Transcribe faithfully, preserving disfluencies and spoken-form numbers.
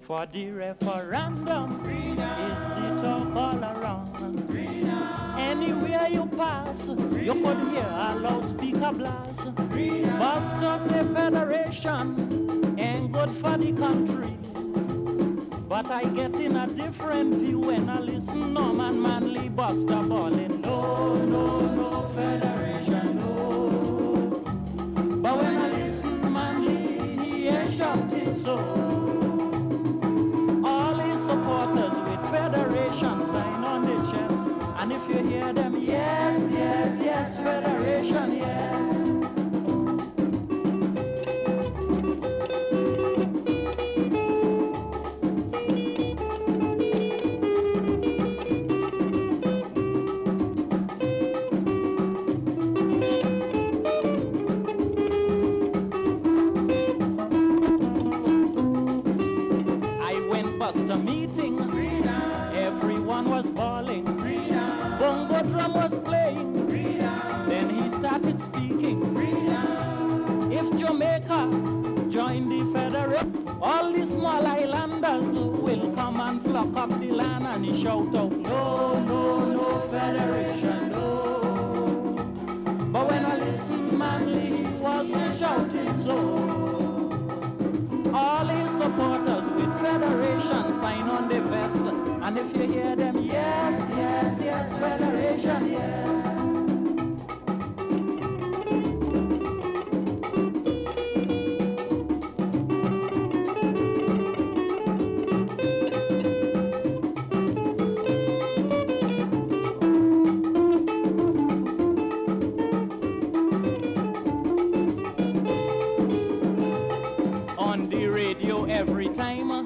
for the referendum. Freedom is the talk all around. Freedom. Anywhere you pass, you could hear a loudspeaker blast. Freedom. Buster say federation ain't good for the country. But I get in a different view when I listen Norman Manley Buster ballin'. No, no, no federation, no. But when I listen Manley, he ain't shouting so. All his supporters with federation sign on the chest. And if you hear them, yes, yes, yes, federation, yes. Meeting, freedom. Everyone was bawling, freedom. Bongo drum was playing, freedom. Then he started speaking, freedom. If Jamaica join the federation, all the small islanders will come and flock up the land. And he shout out, no, no, no federation, no. But when I listened, Manley, he wasn't shouting so. All his supporters with federation sign on the vest. And if you hear them, yes, yes, yes, federation, yes. Every time